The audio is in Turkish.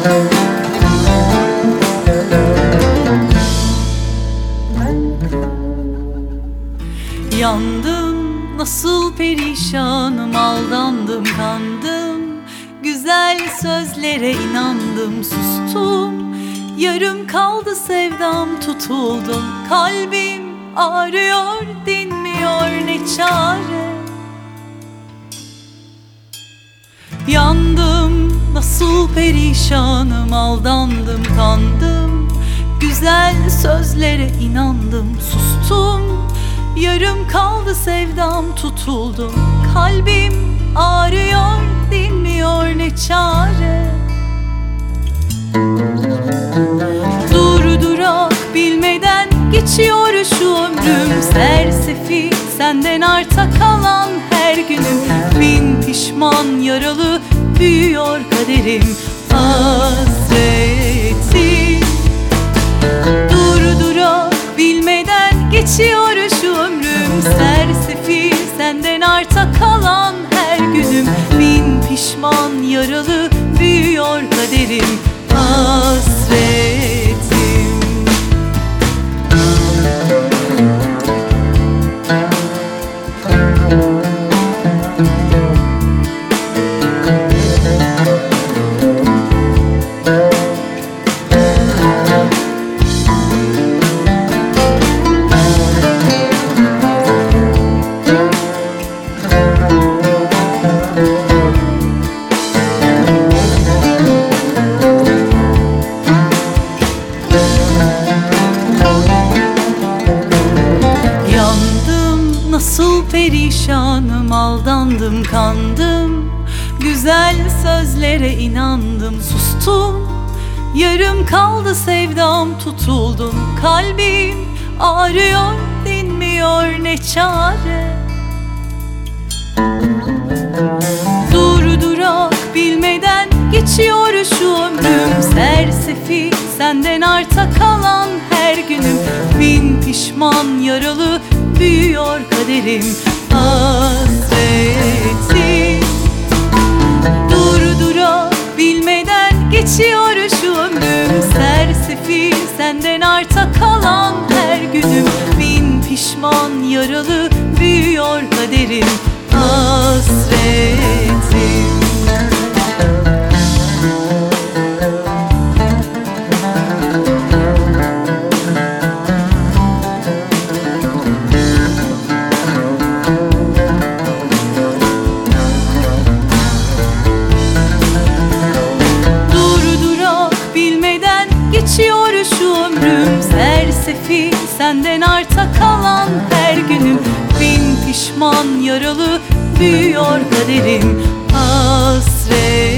Yandım, nasıl perişanım, aldandım, kandım. Güzel sözlere inandım, sustum. Yarım kaldı sevdam, tutuldum. Kalbim ağrıyor, dinmiyor, ne çare. Yandım, nasıl perişanım, aldandım, kandım. Güzel sözlere inandım, sustum. Yarım kaldı sevdam, tutuldum. Kalbim ağrıyor, dinmiyor, ne çare. Durdurak bilmeden geçiyor şu ömrüm. Sersefil senden arta kalan her günüm. Bin pişman yaralı büyüyor kaderim. Hasretim durdurak bilmeden geçiyor şu ömrüm. Sersefil senden arta kalan her günüm. Bin pişman yaralı büyüyor kaderim. Hasretim. Nasıl perişanım, aldandım, kandım. Güzel sözlere inandım, sustum. Yarım kaldı sevdam, tutuldum. Kalbim ağrıyor, dinmiyor, ne çare. Durdurak bilmeden geçiyor şu ömrüm. Sersefil senden arta kalan her günüm. Bin pişman yaralı büyüyor kaderim. Hasretim durdurak bilmeden geçiyor şu ömrüm. Sersefil senden arta kalan her günüm. Bin pişman yaralı büyüyor kaderim. Hasretim. Geçiyor şu ömrüm. Sersefil senden arta kalan her günüm. Bin pişman yaralı büyüyor kaderim. Hasret.